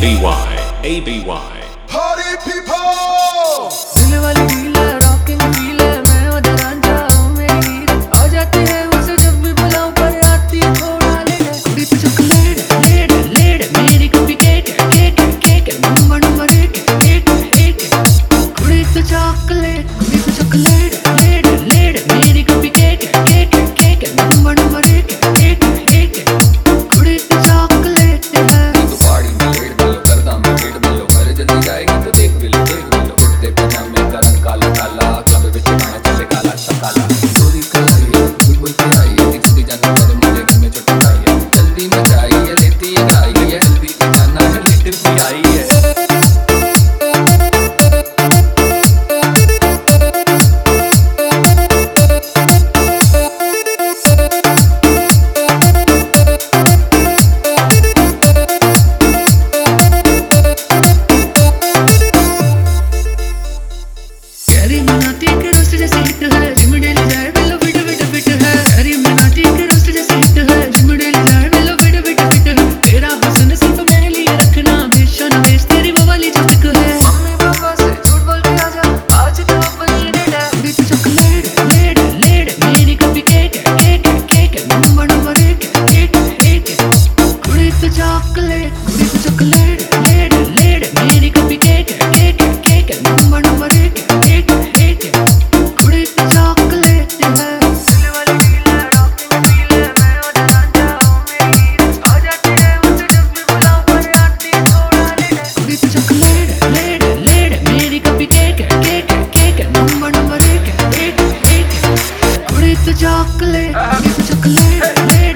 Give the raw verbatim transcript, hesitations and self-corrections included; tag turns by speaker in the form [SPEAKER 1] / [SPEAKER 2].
[SPEAKER 1] A B Y
[SPEAKER 2] Party people!
[SPEAKER 3] दिल वाली deal है, रॉकिंग फील है, मैं उधर रांझा हूँ मेरी हीर आ जाती है उसे जब भी बुलाऊं पर आती है थोड़ा लेट कुड़ी पे चॉकलेट लेट लेट मेरी copy cake cake cake number number एक एक एक कुड़ी पे चॉकलेट कुड़ी पे चॉकलेट लेट लेट मेरी copy cake cake cake number number एक एक एक कुड़ी पे चॉकलेट है
[SPEAKER 4] तो पार्टी में लेट बिलो करदा में लेट बिलो घर जल्दी जाएगी तो देख बिलो देख बिलो उठते पजामे का रंग काला काला क्लब विच गाना चले काला शकाला चोरी कराई है कोई बोल के आई है दिखती जाती पर मुझे घर में चटकाई है जल्दी में जाई है लेती है गाई है जल्दी से जाना है लेट भी आई है
[SPEAKER 3] कैरी मनाती के रोस्ट जैसे हिट है जिम डेली जाए बेलो बिट बिट बिट है कैरी मनाती के रोस्ट जैसे हिट है जिम डेली जाए बेलो बिट बिट बिट है तेरा हुस्न सिर्फ मेरे लिए रखना बेशो न बेच तेरी वो वाली जो पिक है मम्मी पापा से झूठ बोल के आजा आज तो अपनी डेट है कुड़ी पे चॉकलेट लेट लेट मेरी copy cake cake cake number number एक एक एक कुड़ी पे चॉकलेट कुड़ी पे चॉकलेट लेट लेट मेरी copy cake cake cake number number एक एक एक कुड़ी पे चॉकलेट है दिल वाली डील है रॉकिंग फील है मैं उधर रांझा हूँ मेरी हीर आ जाती है उसे जब भी बुलाऊं पर आती है थोड़ा लेट कुड़ी पे चॉकलेट लेट लेट मेरी copy cake cake cake number number एक एक एक कुड़ी पे चॉकलेट कुड़ी पे चॉकलेट